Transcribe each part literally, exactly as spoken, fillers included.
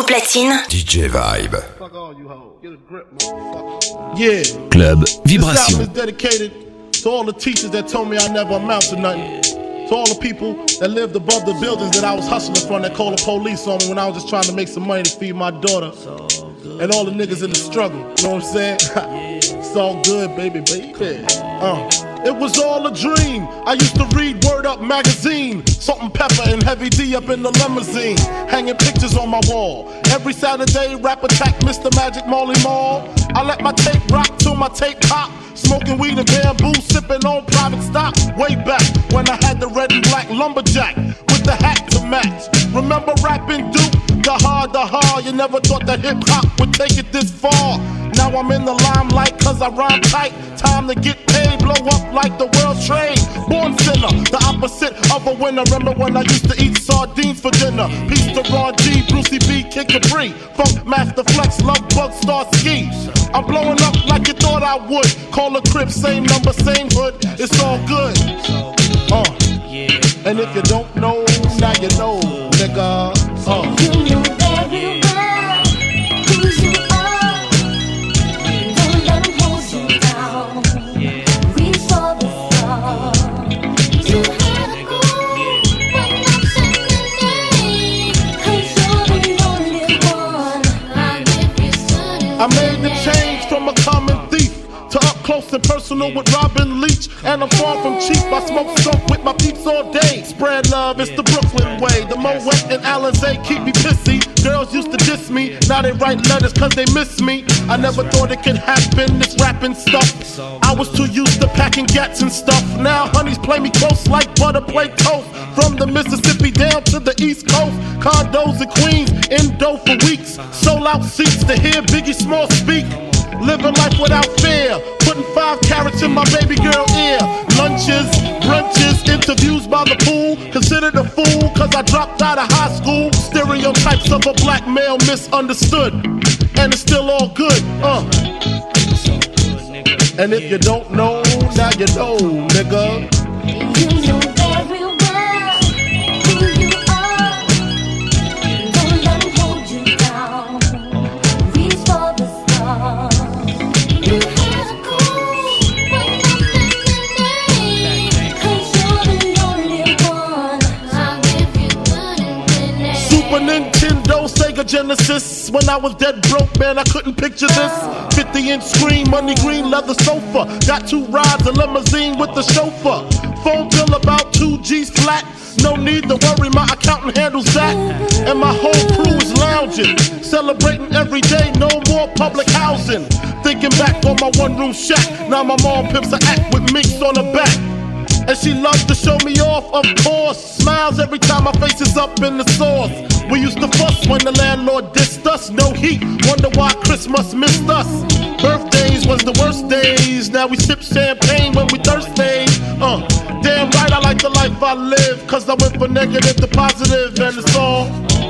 platine, D J Vibe. Fuck all you hoes. Get a grip, motherfucker. Yeah. Club Vibration. This album is dedicated to all the teachers that told me I never amount to nothing. To all the people that lived above the buildings that I was hustling from that called the police on me when I was just trying to make some money to feed my daughter. And all the niggas in the struggle. You know what I'm saying? It's all good, baby, baby. Uh. It was all a dream. I used to read Word Up magazine. Salt and Pepper and Heavy D up in the limousine. Hanging pictures on my wall. Every Saturday, rap attack Mister Magic Marley Marl. I let my tape rock till my tape pop. Smoking weed and bamboo, sipping on private stock. Way back when I had the red and black lumberjack with the hat to match. Remember rapping Duke? The hard, the hard. You never thought that hip hop would take it this far. Now I'm in the limelight cause I rhyme tight. Time to get paid, blow up like the world trade. Born sinner, the opposite of a winner. Remember when I used to eat sardines for dinner? Peace to Ron G, Brucey B, Kid Capri, Funk Master Flex, Love Bug, Star Ski. I'm blowing up like you thought I would. Call a crib, same number, same hood. It's all good. Uh. And if you don't know, now you know, nigga. Uh. You know very well who you are. Don't let them hold you down. Reach for the stars. You had a goal, but not suddenly. Cause you're the only one. I give you suddenly. I made the change from a common thief to up close and personal with Robin Leach. And I'm far from cheap, I smoke soap with my peeps all day. Spread love, it's the Brooklyn way. The Moet and Alizé keep me pissy. Girls used to diss me, now they write letters cause they miss me. I never thought it could happen, this rapping stuff. I was too used to packing gats and stuff. Now honeys play me close like butter play toast. From the Mississippi down to the East Coast. Condos in Queens, indo for weeks. Sold out seats to hear Biggie Small speak. Living life without fear, putting five carats in my baby girl ear. Lunches, brunches, interviews by the pool. Considered a fool cause I dropped out of high school. Stereotypes of a black male misunderstood. And it's still all good, uh. And if you don't know, now you know, nigga. You know very well who you are. Don't let them hold you down. Reach for the stars. You had a goal, but nothing remained. Cause you're the only one. I'll give you good and good. Super Nintendo, Sega Genesis. When I was dead broke, man, I couldn't picture this. fifty inch screen, money green, leather sofa. Got two rides, a limousine with the chauffeur. Phone bill about two G's flat. No need to worry, my accountant handles that. And my whole crew is lounging, celebrating every day, no more public housing. Thinking back on my one room shack. Now my mom pimps a act with minks on her back. And she loves to show me off, of course. Smiles every time my face is up in the sauce. We used to fuss when the landlord dissed us. No heat, wonder why Christmas missed us. Birthdays was the worst days. Now we sip champagne when we thirsty. Uh, damn right I like the life I live. Cause I went from negative to positive and it's all.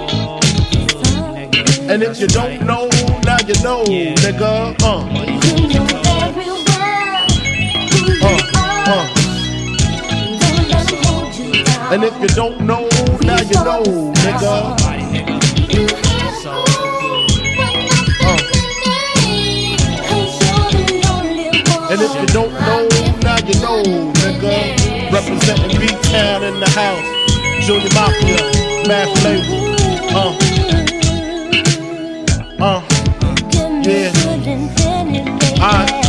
And if you don't know, now you know, nigga. Uh, You know very well who you uh, are. uh. Don't let them hold you down. And if you don't know, now you know, nigga. You had a goal, but nothing remained. Cause you're the only one. And if you don't know, now you know, nigga. Representing B-Town in the house. Junior Mafia, Mad Flavor. Uh. Uh. Yeah. Alright.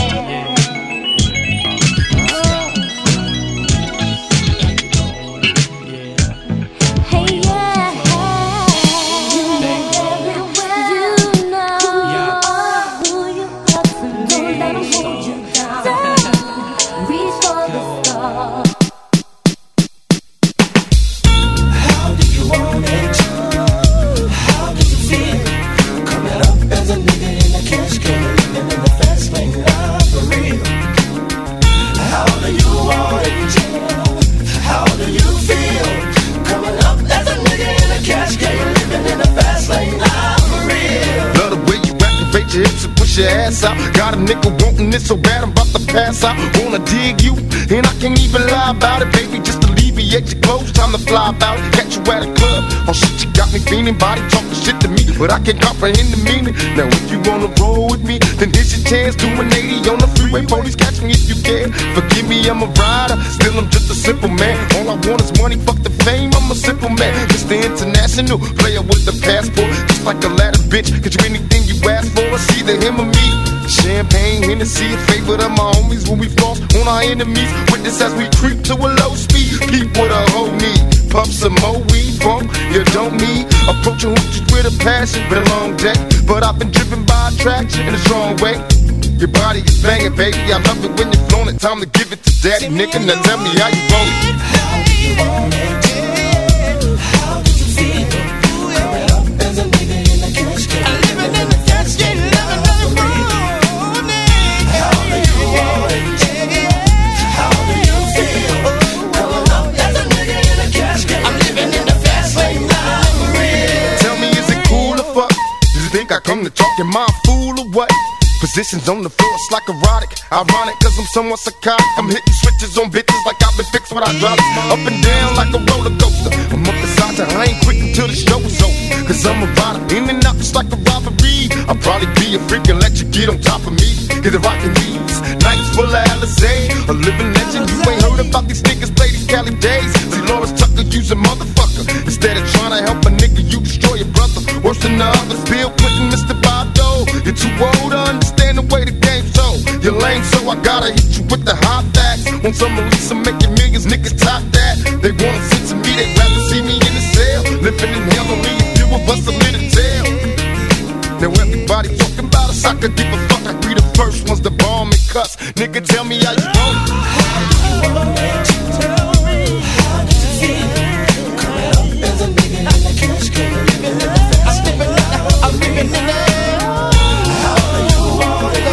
Your ass out. Got a nigga wanting it so bad I'm about to pass out. Wanna dig you, and I can't even lie about it, baby. Just alleviate Appreciate your clothes, time to fly about. Catch you at a club. Oh shit, you got me feeling, body talking shit to me, but I can't comprehend the meaning. Now if you wanna roll with me, then here's your chance. Do an eighty on the freeway, police catch me if you can. Forgive me, I'm a rider, still I'm just a simple man. All I want is money, fuck the fame, I'm a simple man. Mister International, player with the passport, just like a ladder, bitch. Get you anything you ask for, it's either him or me. Champagne, Hennessy, a favorite of my homies when we floss on our enemies. Witness as we creep to a low speed. Peep with a whole need. Pump some more weed, bump, you don't need. Approaching hoochies with a passion, been a long day, but I've been driven by attraction in a strong way. Your body is banging, baby, I love it when you're flown it. Time to give it to daddy, nigga, now tell me how you want it. How do you want it? How did you feel? Coming up as a nigga in the cash game. I'm living in the cash game, living in the morning. How do you want it? How do you feel? Coming up as a nigga in the cash game. I'm living in the fast lane, now for real. Tell me, is it cool or fuck? Do you think I come to talk in my fool or what? Positions on the floor, it's like erotic. Ironic, cause I'm somewhat psychotic. I'm hitting switches on bitches like I've been fixed with hydraulics. Up and down like a roller coaster. I'm up beside you, I ain't quick until the show is over. Cause I'm a rider, in and out just like a robbery. I'll probably be a freak and let you get on top of me. Get the rockin' knees, nights full of Alizé. A living legend, you ain't heard about these niggas play these Cali days. See Lawrence Tucker, use a motherfucker. Instead of trying to help a nigga, you destroy your brother. Worse than the others, Bill Clinton, Mister Bob Dole. You're too old to understand the way the game's sold. You're lame, so I gotta hit you with the hot facts. Want some release, I'm making millions, niggas top that. They wanna sit to me, they'd rather see me in the cell. Living in hell, only if you will bust a little tail. Now everybody talking about us, I could give a fuck. I be the first ones to bomb and cuss. Nigga, tell me how you want it. How do you want it? Tell me, how did you feel? Coming up as a nigga in the cash game. Living in the fast lane, I'm living in the. How do you want it?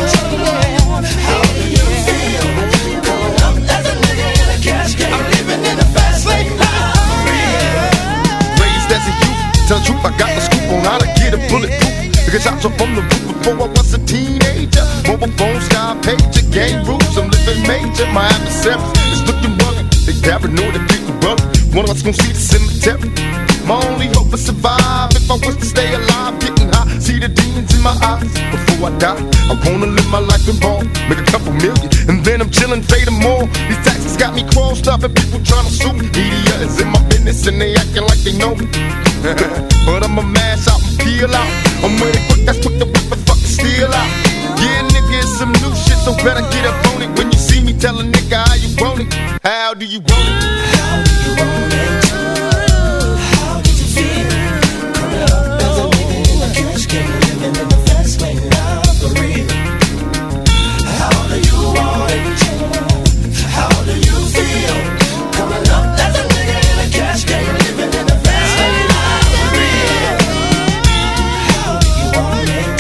How do you feel? Coming up as a nigga in the cash game. I'm living in the fast lane, for real. Raised as a youth, tell the truth, I got the scoop on how to get a bulletproof. Because shots up from the roof before I was a teenager. Mobile phone, sky pager, game rules, I'm living major. My adversaries is looking rugged. They paranoid and people rugged. One of us gon' see the cemetery. My only hope is survive. If I was to stay alive, getting high, see the demons in my eyes. Before I die, I wanna live my life in ball, make a couple million, and then I'm chillin', fading more. These taxes got me crossed up and people tryna sue me. Media is in my business and they acting like they know me. But I'ma mash out and peel out. I'm with it quick, that's quick to whip and fucking steal out. Yeah, nigga, it's some new shit, so better get up on it. When you see me, tell a nigga how you want it. How do you want it? How do you want it? How did you feel? Coming up as a nigga in the cash game, living in the fast lane, now for real. How do you want it? How do you feel? Coming up as a nigga in the cash game, living in the fast lane, now for real. How do you want it?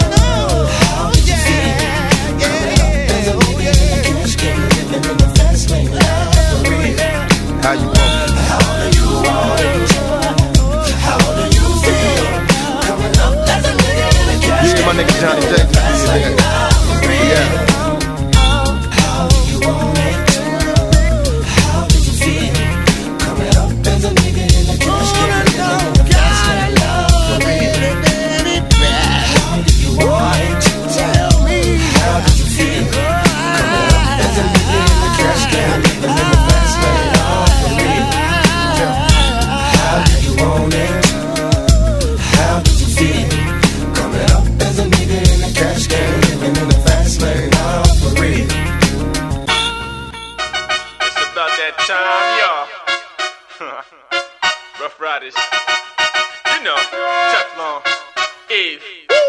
How did you feel? Coming up as a nigga in the cash game, living in the fast lane, now for real. How you want it? How do you want it? How do you feel? Coming up as a nigga in the cash game. Yeah, my nigga Johnny J. Yeah. How do you want it? How did you feel? Coming up as a nigga in the cash game. Living in the fast lane, now for real. How do you want it? Tell me. How did you feel? Coming up as a nigga in the cash game. Living in the fast lane, now for real. How do you want it? How did you feel? Coming up as a nigga in the cash game, living in the fast lane, now for real. It's about that time, y'all. Rough Riders. You know, Teflon, Eve.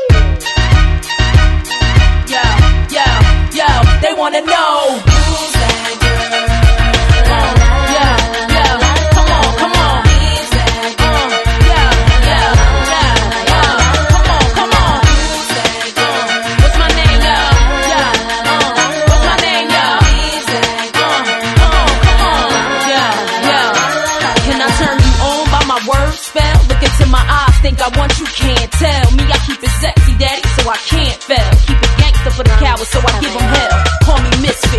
Yo, yo, yo, they wanna know who's that girl? Uh, yeah, yeah, come on, come on. Who's that girl? Uh, yeah, yeah, yeah, uh, come on, come on. Who's that girl? What's my name, yo? Yeah, uh, what's my name, yo? Who's that girl? Uh, come on, come on. Yeah, yeah. Can I turn you on by my word spell? Look into my eyes, think I want you, can't tell. Me, I keep it sexy, daddy, so I can't fail. Keep it gangster for the cowards, so I give them hell. Call me misfit.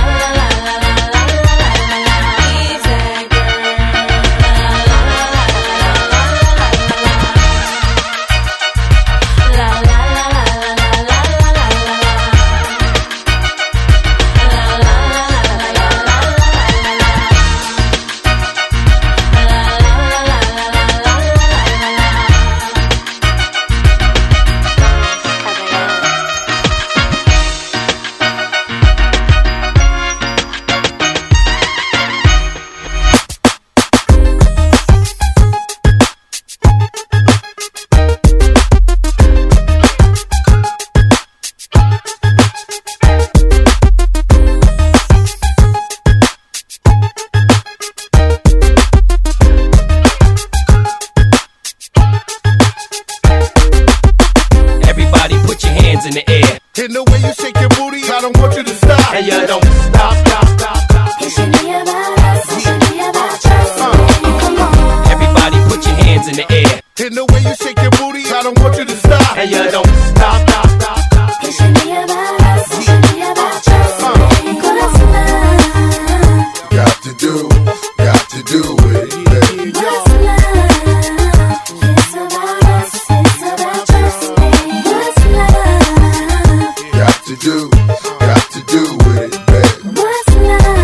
In the air. In the way you shake your booty, I don't want you to stop. And you don't stop, stop, stop, stop. It should be about us, it should be about trust. Come on. Everybody put your hands in the air. In the way you shake your booty, I don't want you to stop. And you don't stop, stop, stop, stop. It should be about us, it should be about trust. What's love? Got to do, got to do it, baby. What's love? It's about us, it's about trust. What's love? Got to do, got to do with it, baby. What's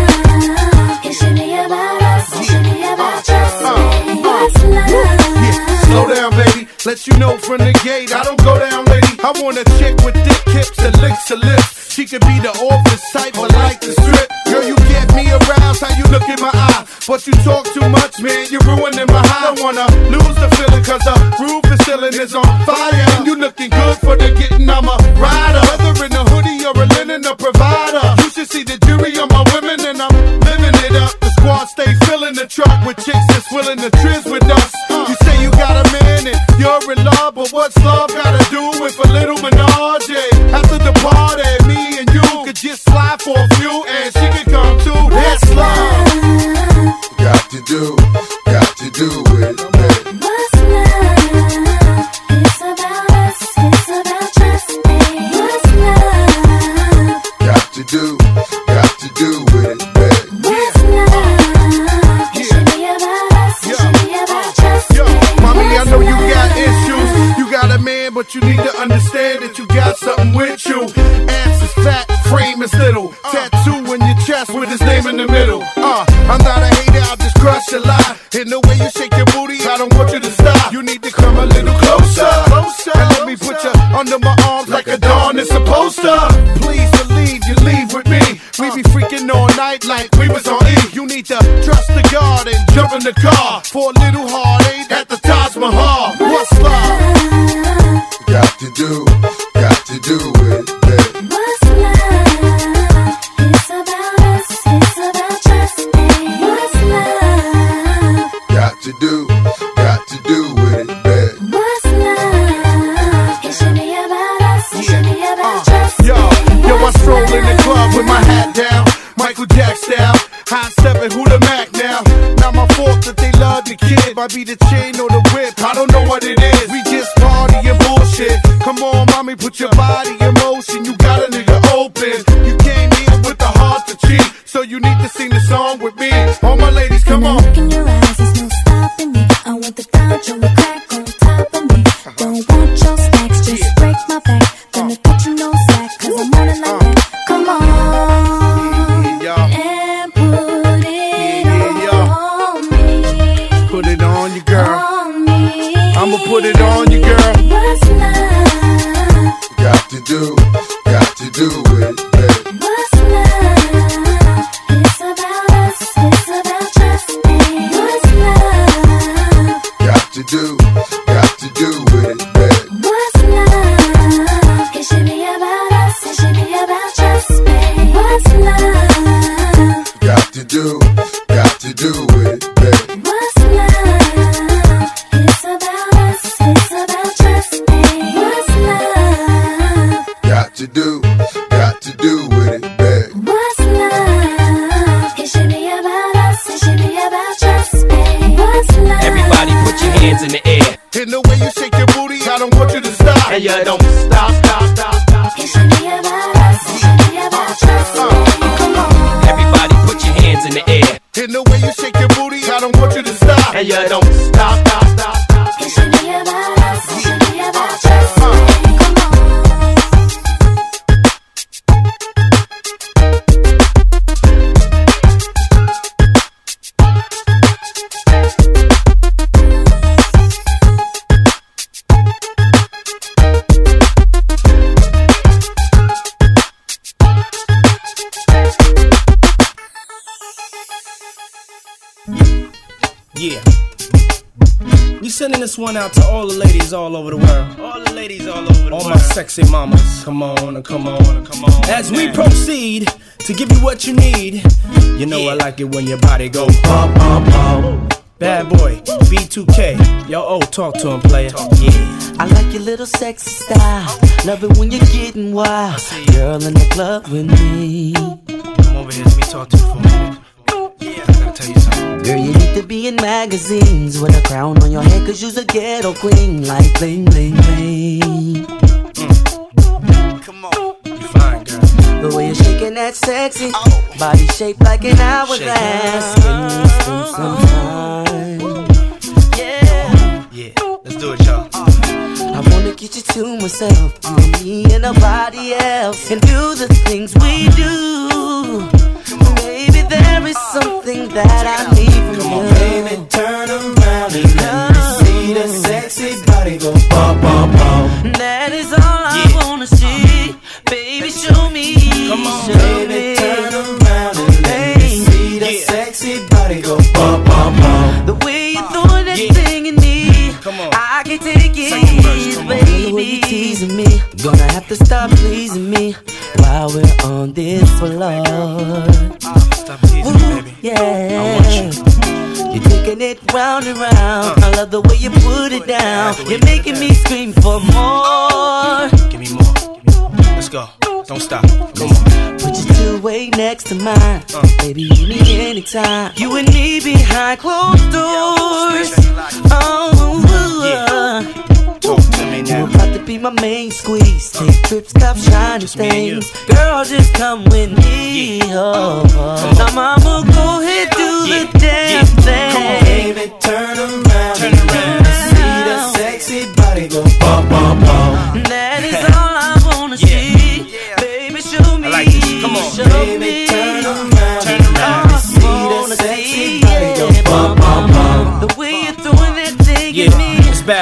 love? It should be about us, it should be about trust. What's love? Yeah, slow down, baby. Let you know from the gate, I don't go down, lady. I want a chick with thick hips and licks her lips. She could be the office type, but like the strip. Girl, you get me aroused, how you look in my eye. But you talk too much, man, you're ruining my high. I don't wanna lose the feeling, cause the roof is ceiling is on fire. And you looking good for the getting, I'm a rider. Whether in a hoodie or a linen, a provider. You should see the jury on my women, and I'm living it up. The squad stay filling the truck with chicks that's willing to trizz with us. You say you got a man and you're in love, but what's love gotta do with a little menage? After the party, me and you could just slide for a few, and she could come too. That's love. Got to do, but you need to understand that you got something with you. Ass is fat, frame is little. Tattoo in your chest with his name in the middle. Uh, I'm not a hater, I'll just crush your lie. In the way you shake your booty, I don't want you to stop. You need to come a little closer, closer. And let me put you under my arms like a dawn is supposed to. Please believe you leave with me. We be freaking all night like we was on E. You need to trust the God and jump in the car for a little heartache at the Taj Mahal. What's love? Got to do, got to do it, baby. What's love? It's about us, it's about trust me. What's love? Got to do, got to do with it, baby. What's love? It should be about us, it should be about trust me. Yo, yo, I stroll in the club with my hat down, Michael Jack style. High stepping, who the Mac now? Not my fault that they love the kid. Might be the chain or the whip, I don't know what it is. We just party and bullshit. Come on, mommy, put your body in motion. You got a nigga open. You came here with the heart to cheat, so you need to sing the song with me. All my ladies, come on. Look in your eyes, there's no stopping me. I want the Dodge on the crack on top of me. Don't want your stacks, just break my back. Gonna cut you no slack, cause I'm on it like that. Come on. And put it on me. Put it on you, girl. On me. I'ma put it on you, girl. What's love? Got to do, got to do it, baby. What's love? It's about us, it's about trust me. What's love? Got to do, got to do with it, baby. What's love? It should be about us, it should be about trust me. What's love? Got to do, got to do with it, baby. What's love? It's about us, it's about trust me. What's love? Got to do, got to do with it, baby. What's love? It should be about us, it should be about trust me. What's love? Everybody put your hands in the air. In the way you shake your booty, I don't want you to stop. And you don't stop, stop, stop, stop. It should be about us, it should be about trust me. Come on. Everybody put your hands in the air. In the way you shake your booty, I don't want you to stop. And you don't stop, stop, stop, stop. It should be about us, it should be about trust me. Come on. Yeah. We sending this one out to all the ladies all over the world. All the ladies all over the all world. All my sexy mamas. Come on and come on and come on. As we proceed to give you what you need. You know yeah. I like it when your body go pop, pop, pop. Bad boy, B two K. Yo, oh, talk to him, player. Yeah. I like your little sexy style. Love it when you're getting wild. Girl in the club with me. Come over here, let me talk to you for a minute. Yeah, I gotta tell you something. Girl, you need to be in magazines with a crown on your head, cause you's a ghetto queen, like bling, bling, bling. Mm. Come on, you fine, girl. The way you're shaking that sexy oh. body shaped like an hourglass. Can you spend some time? Yeah. Yeah, let's do it, y'all. I wanna get you to myself, you and me and nobody else, and do the things we do. Baby, there is something that I need from Come you. on, baby, turn around and let me see the sexy body go bum, bum, bum. That is all I Yeah. wanna see. Baby, show me. Come on, show Baby, me. turn around and let me see the Yeah. sexy body go bum, bum, bum. The way you throw that Yeah. thing in me, Come on. I can take it, Second verse, come on. baby. The way you teasing me, gonna have to stop pleasing me while we're on this floor. Stop teasing me, baby. Yeah, I want you. You're taking it round and round. Uh. I love the way you put it down. You're making me scream for more. Give me more. Give me more. Let's go. Don't stop. Come on. Put your two-way next to mine. Uh. Baby, you need anytime. You and me behind closed doors. Oh, Yeah. Talk to me you now. about to be my main squeeze. Take trips, cop shiny Just me and you. things. Girl, just come with me. Oh, oh. Now, mama, go ahead, do Yeah. the damn Yeah. thing. Come on, Baby, turn around Turn and around. let me see the sexy body go bum, bum, bum.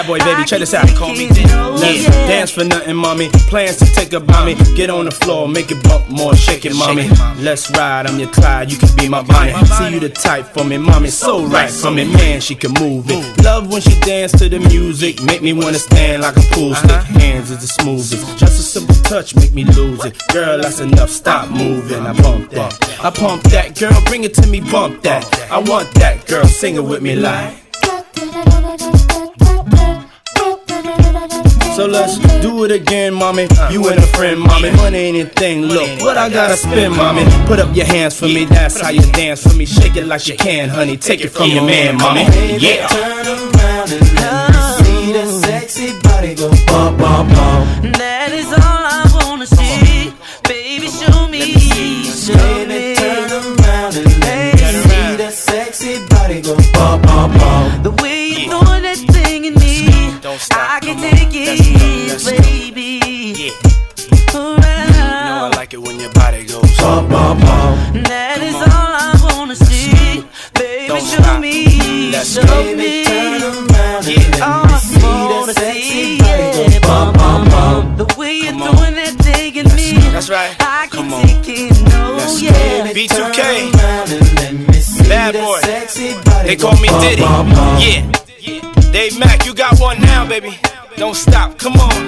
Bad boy, baby, check this out. Call me Diddy. Let's dance for nothing, mommy. Plans to take about me. Get on the floor, make it bump more, shake it, mommy. Let's ride, I'm your Clyde, you can be my Bonnie. See you the type for me, mommy, so right for me, man, she can move it. Love when she dance to the music, make me wanna stand like a pool stick. Hands is the smoothest, just a simple touch make me lose it. Girl, that's enough, stop moving. I pump that, I pump that, girl, bring it to me, bump that. I want that, girl, sing it with me like. So let's do it again, mommy. You and a friend, mommy. Money ain't a thing, look what I gotta spend, mommy. Put up your hands for me, that's how you dance for me. Shake it like you can, honey. Take it from your man, mommy. Yeah. Turn around and let me see that sexy body go bum, bum, bum. That is all I wanna see. Baby, show me. Show me. Turn around and let me see that sexy body go bum, bum, bum. The way you throw that thing in me, I can take it, baby. Yeah. Around. You know I like it when your body goes bum, bum, bum. That is all I wanna see. Baby, Don't show stop. me. Let's Show go. me. Turn around and Yeah. let me see that sexy body go bum, bum, bum. The way you're Come on. throwing that thing in me, That's right. I can Come on. take it, no, Let's go. yeah. B two K. Turn around and let me see Bad that boy. sexy body They go call me bum, Diddy. bum, bum. Yeah. Dave Mack, you got one now, baby. Don't stop. Come on.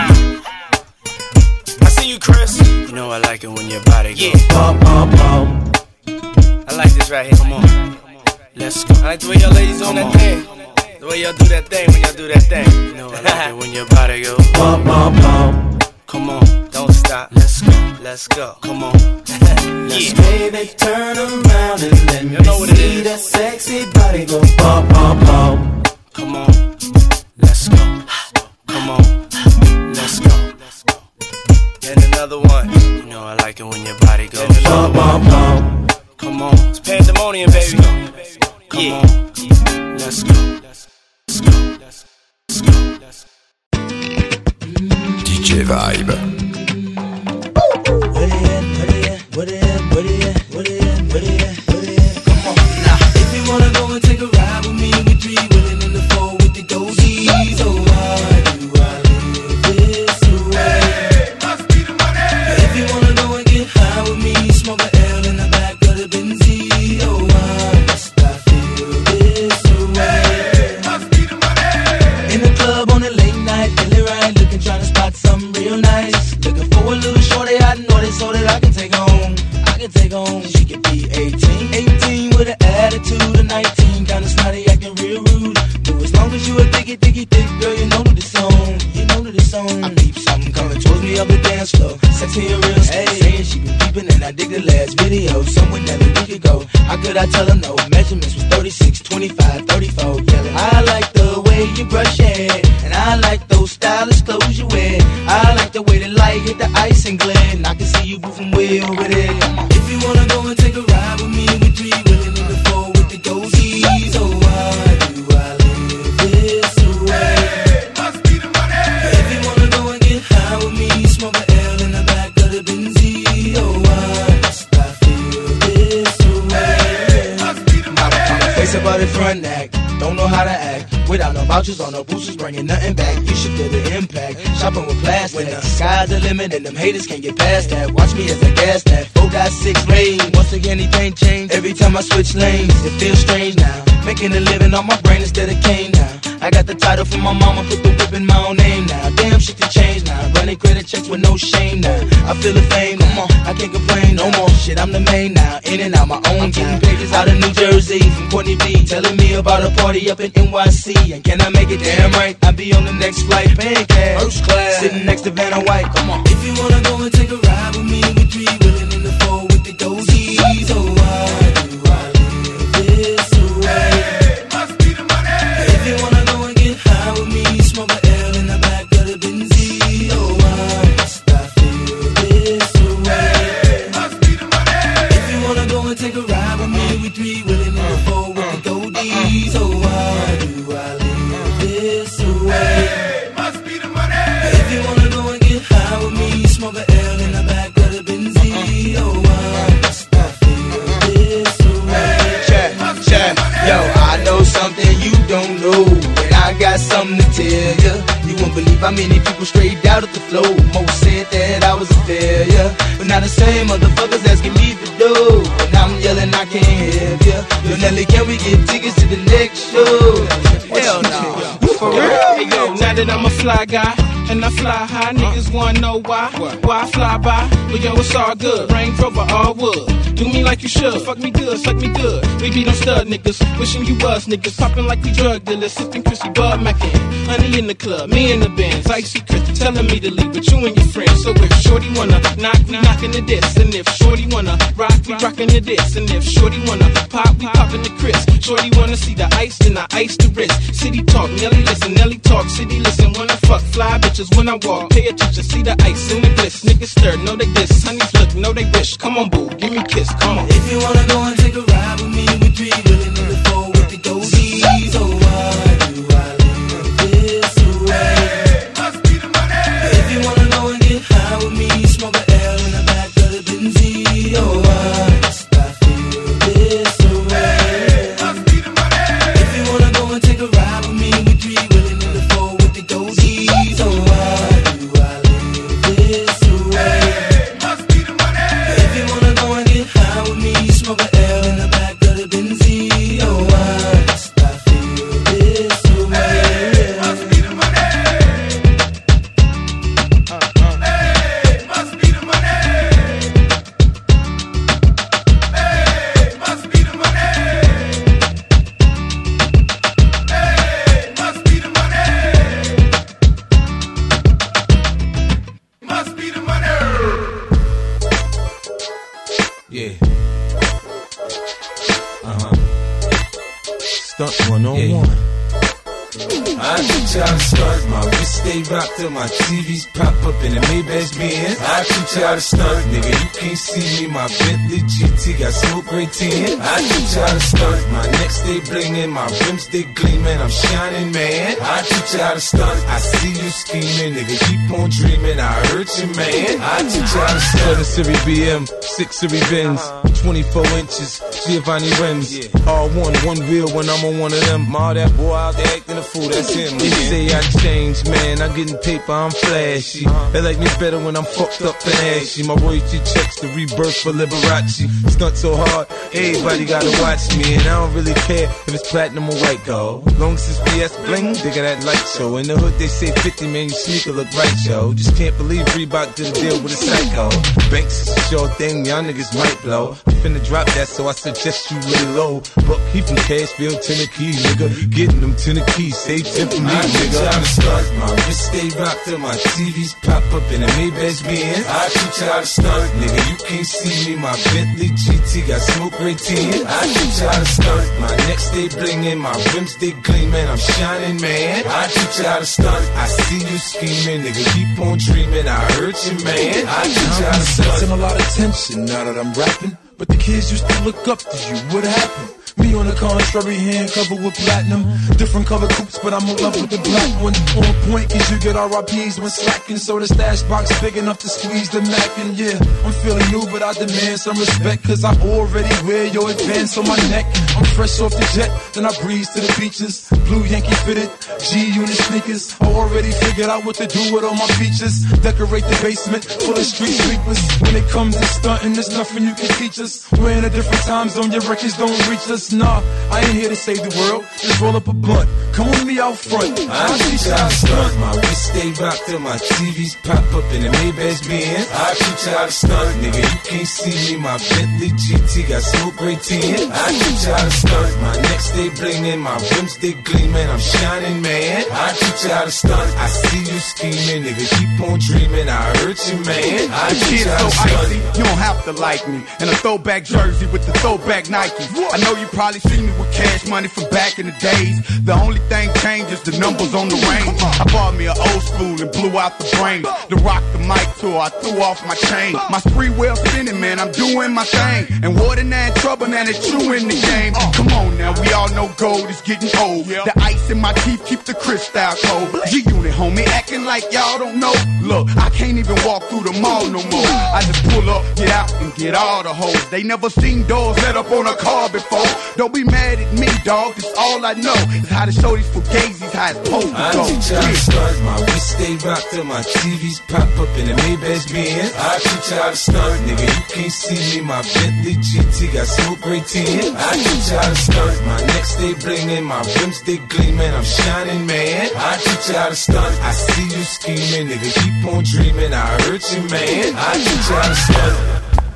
I see you, Chris. You know I like it when your body goes. Yeah. Bum, bum, bum. I like this right here. Come on. Let's go. I like the way y'all ladies on that thing. The way y'all do that thing when y'all do that thing. You know I like it when your body goes. Bum, bum, bum. Come on. Don't stop. Let's go. Let's go. Come on. Let's Yeah. baby turn around and let me You know what it see is. that sexy body go bum, bum, bum. Come on. Let's go. Come on. Let's go. And another one. You know I like it when your body goes. Bum, bum, bum. Come on. It's pandemonium, baby. Come yeah. on. Let's go. Let's go. Let's go. Let's go. D J Vibe. Where it at, where it at, where it at, where it at, where it at, where it at, where it at. Come on, now. If you wanna go and take a ride with me, we three willing in the four with the goldies. Oh, why do I live this way? Hey, must be the money. If you wanna go and get high with me, smoke a L in the back of the Benzie. Oh, why must I feel this way? Hey, must be the money. In the club on a late night, feeling right, looking, trying to spot something real nice. Looking for a little shorty I know this so that I can take home. I can take home. She could be eighteen, eighteen with an attitude of nineteen, kinda snotty, acting real rude. But as long as you a diggy, diggy, thick girl, you know that it's on. You know that it's on. I peep something coming towards me up the dance floor. Sexy and real slow. Hey, saying she been peeping and I dig the last video. Somewhere that a week ago. How could I tell her no? Measurements was thirty-six, twenty-five, thirty-four. Yelling, I like the way you brush your hair, and I like those stylish clothes you wear. I like the way the light hit the ice and glare. And I can see you moving way over there. If you wanna go and take a ride with me, we three willing in the four with the goldies. Oh, why do I live this way? Hey, must be the money. If you wanna go and get high with me, smoke a L in the back of the Benzie. Oh, why must I feel this way? Hey, must be the money. I'm face about the front act, don't know how to act. Without no vouchers or no boosters, bringing nothing back. You should feel the impact. Shopping with plastic. When the sky's the limit and them haters can't get past that. Watch me as I gas that. four got six range. Once again, anything change. Every time I switch lanes, it feels strange now. Making a living on my brain instead of cane now. I got the title from my mama, put the whip in my own name now. Damn, shit to change now. Running credit checks with no shame now. I feel the fame, come on, I can't complain no more. Shit, I'm the main now. In and out my own time. Pages out of New Jersey from Courtney B. Telling me about a party up in N Y C. And can I make it damn right? I'll be on the next flight, paying cash. First class, sitting next to Vanna White. Come on. If you wanna go and take a ride with me, we three willing in the four with the goldies. Oh, why do I live this way? Hey, must be the money. If you wanna go and get high with me, smoke a L in the back of the Benzie. Oh, why must I feel this way? Hey, must be the money. If you wanna go and take a ride with me, we three willing in the four with the goldies. Oh, why do I live this way? Hey, must be the money. If you wanna go and get high with me, smoke a L in the back of the Benzie. something to tell ya. You won't believe how many people straight out of the flow. Most said that I was a failure, but now the same motherfuckers asking me for dough. And I'm yelling I can't help ya. Yo Nelly, can we get tickets to the next show? Hell no. For real? Hey yo, now that I'm a fly guy and I fly high, niggas wanna know why. Why I fly by? But yo, it's all good. Range Rover, all wood. Do me like you should. Fuck me good, suck me good. We be them stud niggas. Wishing you was niggas. Popping like we drug dealers. Sipping Chrissy Bud Mackin. Honey in the club, me in the Benz. Icy Chris telling me to leave with you and your friends. So if Shorty wanna knock, we knockin' the diss. And if Shorty wanna rock, we rockin' the diss. And if Shorty wanna pop, we poppin' the Chris. Shorty wanna see the ice, then I ice the wrist. City talk, Nelly listen, Nelly talk. City listen when I fuck, fly bitches when I walk. Pay attention, see the ice and the bliss. Niggas stir, know they diss. Honeys look, know they wish. Come on, boo, give me a kiss, come on. If you wanna go and take a ride with me, we three willing in the four with the dozies. Oh, why do I live this way? Hey, must be the money. If you wanna go and get high with me, smoke a L in the back of the Benzie. Oh, why must I feel this way? Hey, must be the money. If you wanna go and take a ride with me, we three willing in the four with the dozies. Oh, why do I live this way? Hey, must be the money. If you wanna go and get high with me, smoke a L in the back of the Benzie. Oh, why must I feel this way? Hey, must be the money. Uh, uh. Hey, must be the money. Hey, must be the money. Hey, must be the money. Must be the money. Yeah. Uh-huh. Stunt one oh one. Yeah. I teach y'all to stunt, my wrist stay rocked till my T Vs pop up in the Maybach Benz. I teach y'all to stunt, nigga, you can't see me, my Bentley G T got smoke great tin. I teach y'all to stunt, my neck stay blingin', my rims stay gleamin', I'm shining, man. I teach y'all to stunt, I see you scheming, nigga, keep on dreamin', I hurt you, man. I teach y'all to stunt. seven Series B M, six Series Benz, twenty-four inches, Giovanni rims, all one, one wheel when I'm on one of them. Ma, that boy out there acting a fool, that's him. They say I changed, man, I'm getting paper, I'm flashy. They like me better when I'm fucked up and ashy. My royalty checks the rebirth for Liberace. Stunt so hard, everybody gotta watch me. And I don't really care if it's platinum or white gold. Long as it's B S bling, they got that light show. In the hood they say fifty, man, your sneaker look right, yo. Just can't believe Reebok did a deal with a psycho. Banks is a sure thing, y'all niggas might blow. I'm finna drop that, so I suggest you lay low. Buck, he from Cashville, Tennessee, nigga. Getting them Tennessee, save ten for me, I nigga. I to stunt, my wrist stay rocked till my T Vs pop up in the Maybach Benz. I teach y'all to stunt, nigga, you can't see me, my Bentley G T got smoke great tin. I teach y'all to stunt, my neck stay blingin', my rims stay gleamin', I'm shining, man. I teach y'all to stunt, I see you scheming, nigga, keep on dreamin', I hurt you, man. I teach y'all to stunt. I'm sensing a lot of tension now that I'm rapping, but the kids used to look up to you, what happened? Me on the contrary, hand covered with platinum. Different color coupes, but I'm in love with the black one. On point, cause you get R I Ps when slacking. So the stash box big enough to squeeze the Mac. And yeah, I'm feeling new, but I demand some respect. Cause I already wear your advance on my neck. I'm fresh off the jet, then I breeze to the beaches. Blue Yankee fitted, G-Unit sneakers. I already figured out what to do with all my features. Decorate the basement full of street sweepers. When it comes to stunting, there's nothing you can teach us. We're in a different time zone, your records don't reach us. Nah, I ain't here to save the world. Just roll up a blunt. Come with me out front. I teach y'all to stunt. My wrist stay rocked till my T Vs pop up in the Maybach Benz. I teach y'all to stunt, nigga. You can't see me. My Bentley G T got smoke great tin. I teach y'all to stunt. My neck stay blingin', my rims stay gleamin', I'm shining, man. I teach y'all to stunt. I see you scheming, nigga. Keep on dreamin', I hurt you, man. I teach y'all to stunt. Icy, you don't have to like me. In a throwback jersey with the throwback Nike. I know you probably seen me with cash money from back in the days. The only thing changes the numbers on the range. I bought me an old school and blew out the brain. To rock the mic tour, I threw off my chain. My spree well spinning, man, I'm doing my thing. And what in that trouble, now that you in the game. Come on now, we all know gold is getting old. The ice in my teeth keep the crystal cold. G-Unit, homie, acting like y'all don't know. Look, I can't even walk through the mall no more. I just pull up, get out, and get all the hoes. They never seen doors let up on a car before. Don't be mad at me, dog, cause all I know is how to show these fugazis That's how it's supposed to I go. teach y'all how to stunt. My wrist stay rocked till my T Vs pop up in the Maybach's Benz. I teach y'all how to stunt, nigga. You can't see me. My Bentley G T got smoke great tin. I teach y'all how to stunt. My neck stay blingin', my rims stay gleamin'. I'm shining, man. I teach y'all how to stunt. I see you scheming, nigga. Keep on dreaming. I hurt you, man. I teach y'all how to stunt.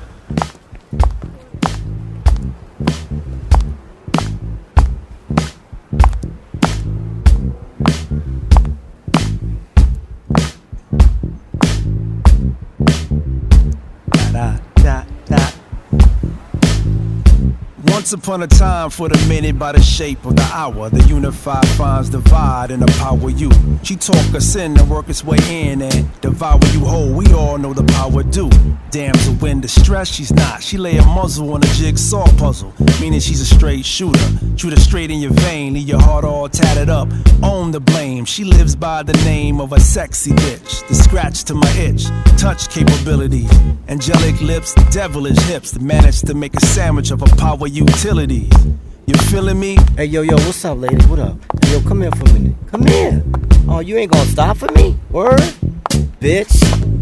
Once upon a time, for the minute, by the shape of the hour, the unified finds divide and empower you. She talk us in and work its way in and devour you whole. We all know the power do. Damsel when distressed, she's not. She lay a muzzle on a jigsaw puzzle, meaning she's a straight shooter. Shoot her straight in your vein, leave your heart all tatted up. Own the blame. She lives by the name of a sexy bitch. The scratch to my itch, touch capability, angelic lips, devilish hips. To manage to make a sandwich of a power utility. You feeling me? Hey, yo, yo, what's up, ladies? What up? Hey, yo, come here for a minute. Come here. Oh, you ain't gonna stop for me? Word? Bitch.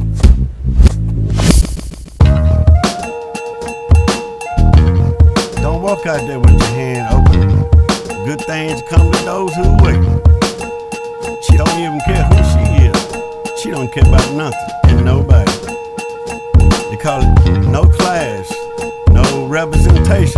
Don't walk out there with your hand open. Good things come to those who wait. She don't even care who she is. She don't care about nothing and nobody. They call it no class, no representation.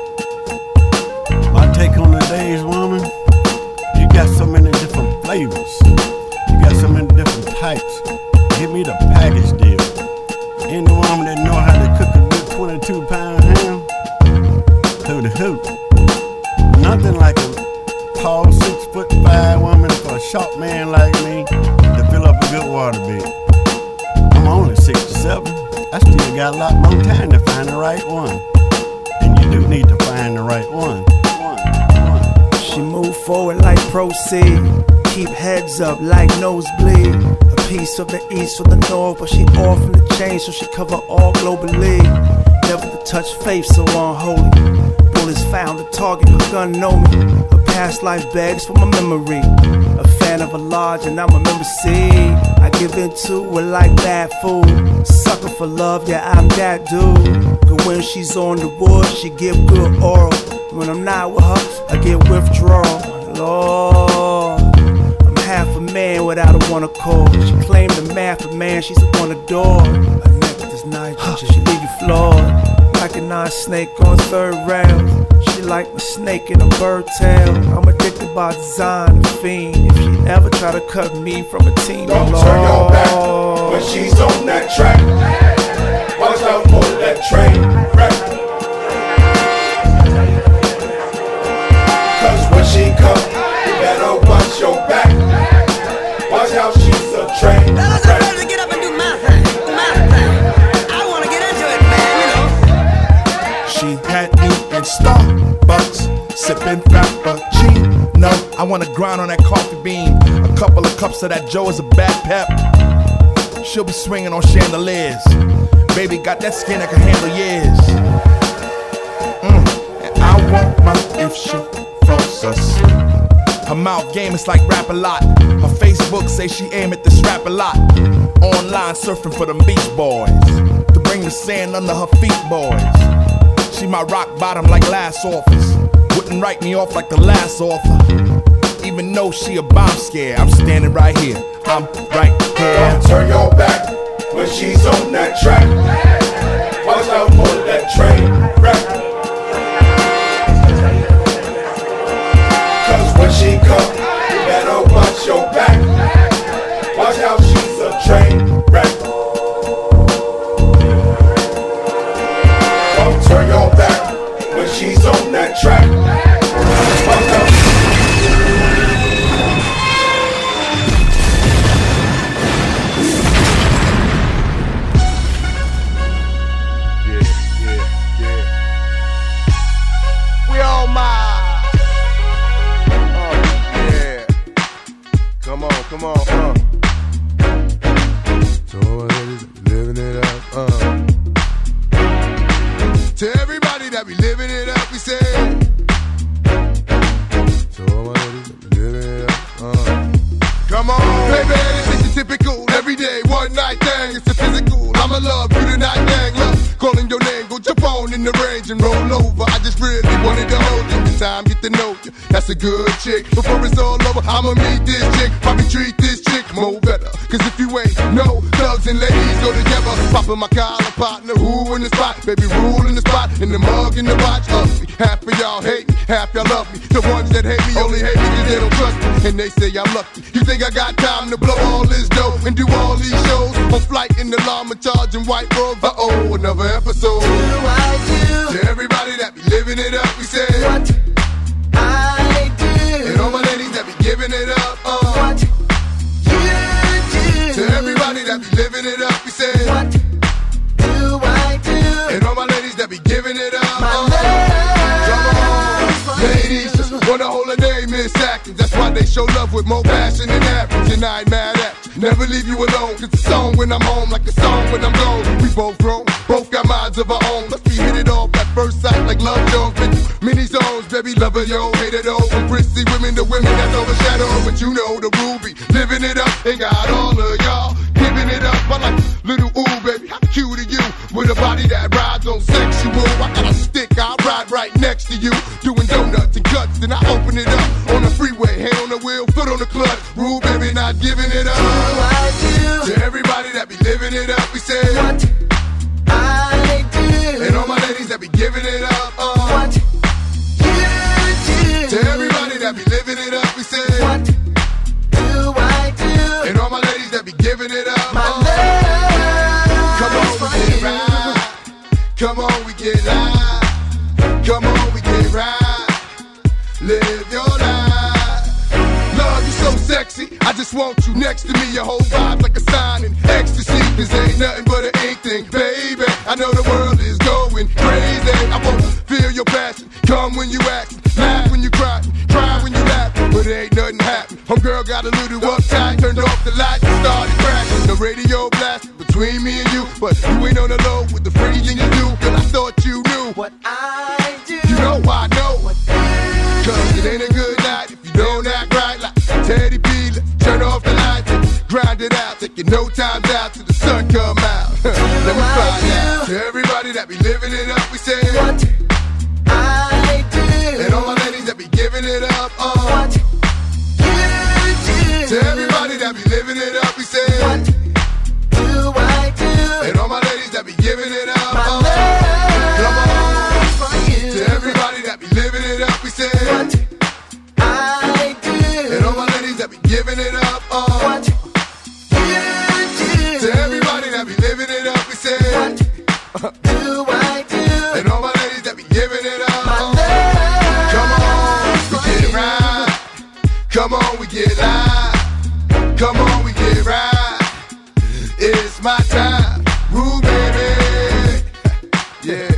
My take on the days, woman, you got so many different flavors. You got so many different types. Give me the package deal. Any woman that know how to cook a good twenty-two pound ham, through the hoop. Nothing like a tall six foot five woman for a short man like me to fill up a good water bed. I'm only sixty-seven. I still got a lot more time to find the right one. And you do need to find the right one. She move forward like proceed. Keep heads up like nosebleed. A piece of the east or the north, but she off in the chain, so she cover all globally. Never to touch faith, so unholy. Bullets found a target, her gun know me. Her past life begs for my memory. A fan of a large and I'm a member C. I give into it like bad food. Sucker for love, yeah, I'm that dude. But when she's on the wood, she give good oral. When I'm not with her, I get withdrawal. Lord, I'm half a man without a one accord. She claimed the math of man, she's the one adored. Her neck is nice, she leave you floored. Like a non-snake on third round. She like my snake in a bird tail. I'm addicted by design and fiend. If she ever try to cut me from a team, don't Lord, turn your back when she's on that track. Watch out for that train wreck. Cause when she come, you better watch your back. Watch out, she's a train wreck. I'm ready to get up and do my thing, my thing. I wanna get into it, man, you know. She had me in Starbucks, sipping Frappuccino. I wanna grind on that coffee bean. A couple of cups of that Joe is a bad pep. She'll be swinging on chandeliers. Baby got that skin that can handle years. Mm, and I want my if she froze us. Her mouth game is like rap a lot. Her Facebook say she aim at this rap a lot. Online surfing for them beach boys to bring the sand under her feet, boys. She my rock bottom like last office. Wouldn't write me off like the last author. Even though she a bomb scare, I'm standing right here. I'm right here. Don't turn your back when she's on that track. Watch out for that train wreck. Cause when she come, you better watch your back. Watch out, she's a train wreck. Don't turn your back when she's on that track. Watch out. Come on, uh. So living it up, uh. To everybody that be living it up, we say. So living it up, uh. Come on, baby, this ain't the typical everyday one night thing. It's a physical. I'ma love you tonight, gang. Love calling your name, go jump on in the range and roll over. I just really wanted to hold you. This time, get to know you. That's a good chick. Before it's all over, I'ma meet this chick. Probably treat this chick more better. Cause if you ain't no thugs and ladies go together. Poppin' my collar partner, who in the spot? Baby, rule in the spot, in the mug, in the watch. Ugly. Half of y'all hate me, half y'all love me. The ones that hate me only hate me cause they don't trust me. And they say I'm lucky. You think I got time to blow all this dough and do all these shows? On flight in the llama charging white robes. Uh-oh, another episode. Do I do? To everybody that be living it up, we say what I do. And all my ladies that be giving it up, uh what you do. To everybody that be living it up, we say what do I do. And all my ladies that be giving it up, my uh come on, ladies just wanna hold a name, Miss Atkins. That's why they show love with more passion than average. And I ain't mad at you. Never leave you alone. Cause the song when I'm home, like the song when I'm gone. We both grown, both got minds of our own. Let's be hit it off at first sight like Love Jones. Been through many zones, baby, love it, yo, hate it all. From prissy women to women that's overshadowed. But you know the Ruby, living it up. Ain't got all of y'all giving it up. I like little ooh, baby, how cute are you? With a body that rides on sexual. I got a stick, I ride right next to you. Doing donuts and guts, then I open it up. On the freeway, hand on the wheel, foot on the clutch. Rule, baby, not giving it up. Do I do? To everybody that be living it up, we say what I do. And all my ladies that be giving it up, uh what you do. To everybody that be living it up, we say what do I do. And all my ladies that be giving it up, my uh come on, we get right. Come on, we get live. Come on, we get right. Live your life. Love, you so sexy. I just want you next to me. Your whole vibe's like a sign in ecstasy. This ain't nothing but an ink thing, baby. I know the world is going crazy. I wanna feel your passion. Come when you act, laugh when you cry, cry when you laugh. But it ain't nothing happen. Homegirl got a little uptight, turned off the lights and started cracking. The radio blasted between me and you, but you ain't on the low with the freezing you do. Cause I thought you knew what I do. You know I know. Cause it ain't a good night if you don't act right. Like Teddy P, let's turn off the lights and grind it out. Taking no time out till the sun come out. Let me find out. To everybody that be living it up, we say what I do. And all my ladies that be giving it up, uh what you do. To everybody that be living it up, we say what do I do. And all my ladies that be giving it up, my uh come on. for you. To everybody that be living it up, we say what I do. And all my ladies that be giving it up, uh what you do. To everybody that be living it up, we say what do I do. And all my ladies that be giving it up, my uh come on, we get right. Come on, we get live. Come on, we get right. It's my time, Rue, baby. Yeah.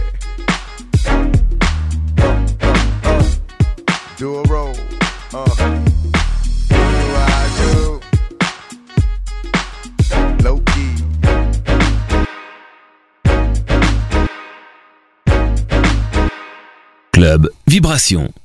Do a roll, uh. Do I do? Low key. Club Vibration.